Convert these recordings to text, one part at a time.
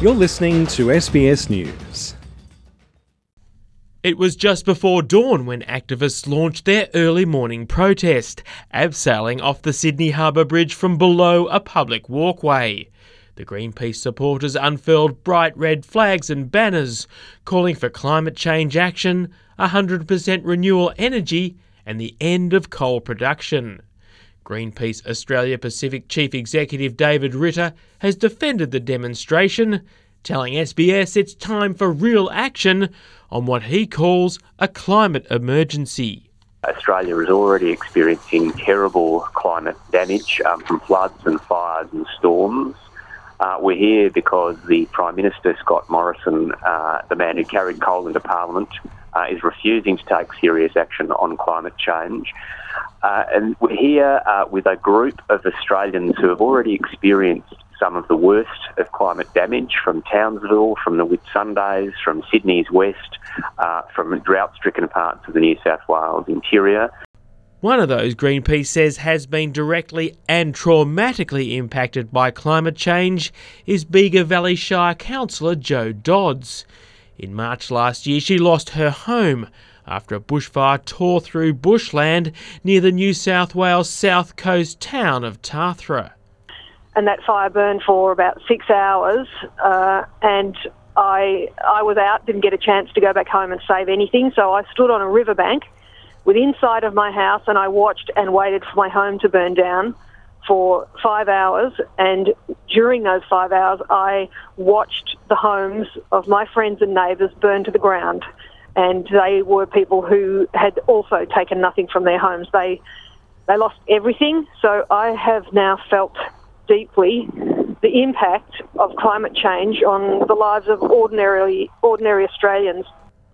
You're listening to SBS News. It was just before dawn when activists launched their early morning protest, abseiling off the Sydney Harbour Bridge from below a public walkway. The Greenpeace supporters unfurled bright red flags and banners, calling for climate change action, 100% renewable energy and the end of coal production. Greenpeace Australia Pacific Chief Executive David Ritter has defended the demonstration, telling SBS it's time for real action on what he calls a climate emergency. Australia is already experiencing terrible climate damage from floods and fires and storms. We're here because the Prime Minister, Scott Morrison, the man who carried coal into Parliament, is refusing to take serious action on climate change. And we're here with a group of Australians who have already experienced some of the worst of climate damage from Townsville, from the Whitsundays, from Sydney's west, from drought-stricken parts of the New South Wales interior. One of those, Greenpeace says, has been directly and traumatically impacted by climate change is Bega Valley Shire councillor Jo Dodds. In March last year, she lost her home after a bushfire tore through bushland near the New South Wales south coast town of Tathra. And that fire burned for about 6 hours, and I was out, didn't get a chance to go back home and save anything, so I stood on a riverbank within inside of my house and I watched and waited for my home to burn down for 5 hours, and during those 5 hours I watched the homes of my friends and neighbours burn to the ground, and they were people who had also taken nothing from their homes. They lost everything, so I have now felt deeply the impact of climate change on the lives of ordinary Australians.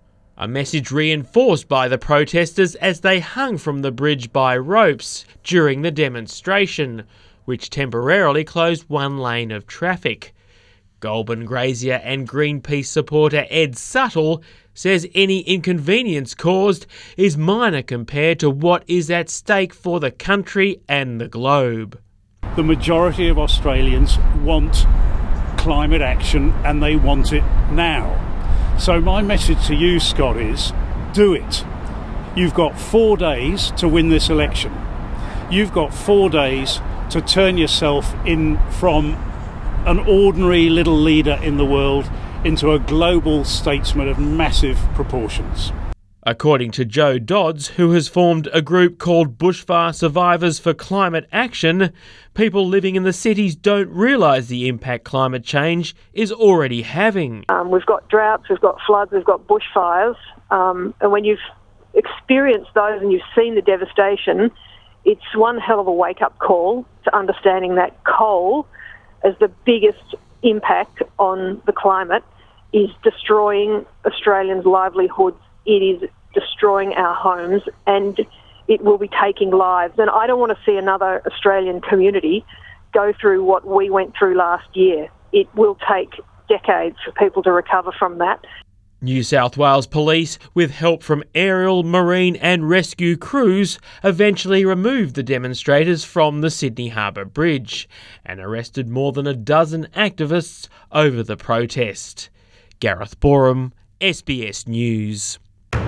A message reinforced by the protesters as they hung from the bridge by ropes during the demonstration, which temporarily closed one lane of traffic. Goulburn grazier and Greenpeace supporter Ed Suttle says any inconvenience caused is minor compared to what is at stake for the country and the globe. The majority of Australians want climate action and they want it now. So my message to you, Scott, is do it. You've got 4 days to win this election. You've got 4 days to turn yourself in from an ordinary little leader in the world into a global statesman of massive proportions. According to Jo Dodds, who has formed a group called Bushfire Survivors for Climate Action, people living in the cities don't realise the impact climate change is already having. We've got droughts, we've got floods, we've got bushfires, and when you've experienced those and you've seen the devastation, it's one hell of a wake-up call to understanding that coal, as the biggest impact on the climate, is destroying Australians' livelihoods. It is destroying our homes and it will be taking lives. And I don't want to see another Australian community go through what we went through last year. It will take decades for people to recover from that. New South Wales Police, with help from aerial, marine and rescue crews, eventually removed the demonstrators from the Sydney Harbour Bridge and arrested more than a dozen activists over the protest. Gareth Borum, SBS News.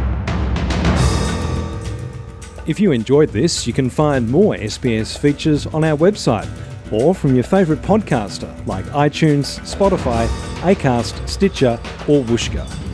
If you enjoyed this, you can find more SBS features on our website or from your favourite podcaster like iTunes, Spotify, Acast, Stitcher or Whooshkaa.